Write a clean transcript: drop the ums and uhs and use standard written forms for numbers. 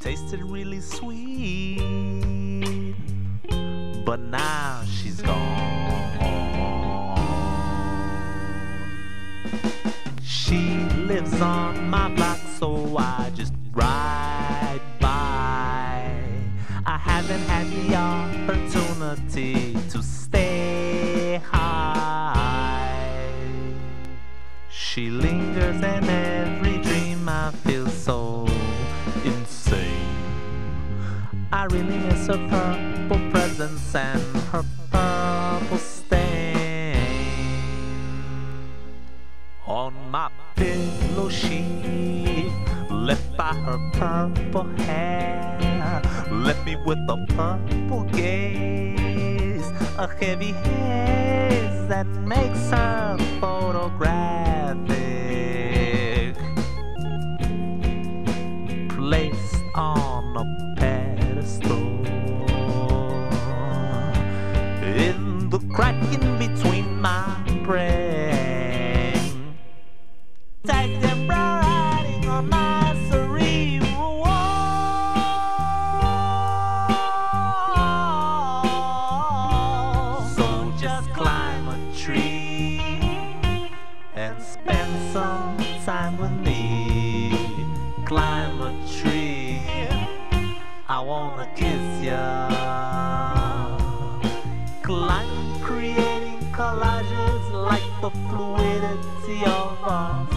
tasted really sweet, but now she's gone. She lives on my block, so I just ride by. I haven't had the opportunity to stay high. She lingers in every dream. I feel so insane. I really miss her purple presence and her purple stain. On my pillow sheet, left by her purple hair, left me with a purple gaze, a heavy haze that makes her photographic, placed on a pedestal. In the crack in between my brain, take them riding on my cerebral wall. So just climb a tree and spend some time with me. Climb a tree, I wanna kiss ya. Climb, creating collages like the fluidity of our